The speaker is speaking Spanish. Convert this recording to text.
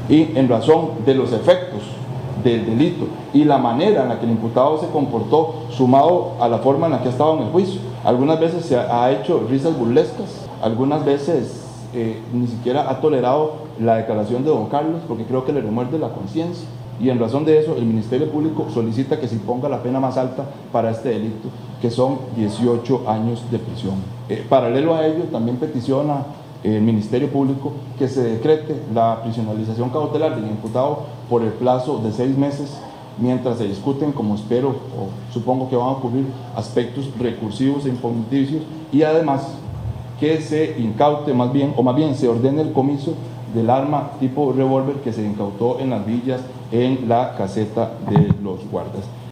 y en razón de los efectos del delito y la manera en la que el imputado se comportó, sumado a la forma en la que ha estado en el juicio. Algunas veces se ha hecho risas burlescas, algunas veces ni siquiera ha tolerado la declaración de don Carlos porque creo que le remuerde la conciencia, y en razón de eso el Ministerio Público solicita que se imponga la pena más alta para este delito, que son 18 años de prisión. Paralelo a ello, también peticiona el Ministerio Público que se decrete la prisionalización cautelar del imputado por el plazo de 6 meses mientras se discuten, como espero o supongo que van a ocurrir, aspectos recursivos e impugnaticios, y además que se incaute más bien se ordene el comiso del arma tipo revólver que se incautó en las villas en la caseta de los guardas.